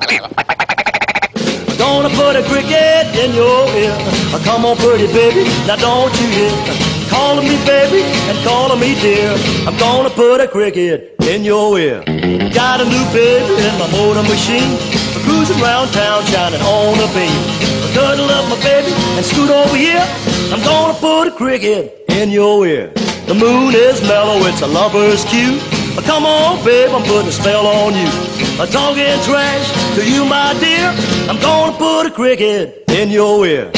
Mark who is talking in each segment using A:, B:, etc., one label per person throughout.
A: I'm gonna put a cricket in your ear. Come on, pretty baby, now don't you hear? Calling me baby and calling me dear. I'm gonna put a cricket in your ear. Got a new baby in my motor machine, cruising round town shining on a beam. Cuddle up my baby and scoot over here. I'm gonna put a cricket in your ear. The moon is mellow, it's a lover's cue. Come on, babe, I'm putting a spell on you. Talking trash to you, my dear. I'm gonna put a cricket in your ear.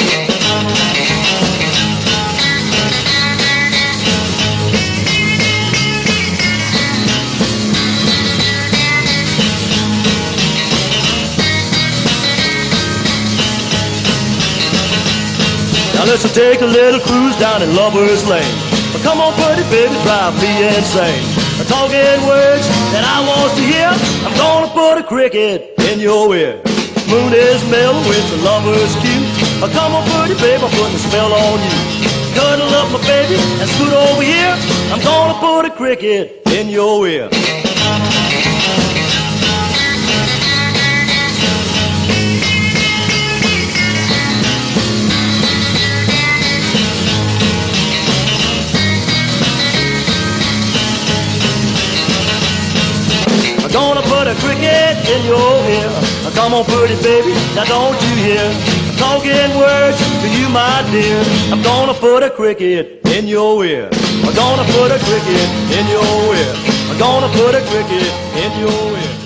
A: Now let's take a little cruise down in Lover's Lane. Come on, pretty baby, drive me insane. Talking words that I want to hear. I'm gonna put a cricket in your ear. Moon is mellow, it's a lover's cue. Come on, pretty baby, I'm putting a spell on you. Cuddle up my baby and scoot over here. I'm gonna put a cricket in your ear. I'm gonna put a cricket in your ear. Come on, pretty baby, now don't you hear? Talking words to you, my dear. I'm gonna put a cricket in your ear. I'm gonna put a cricket in your ear. I'm gonna put a cricket in your ear.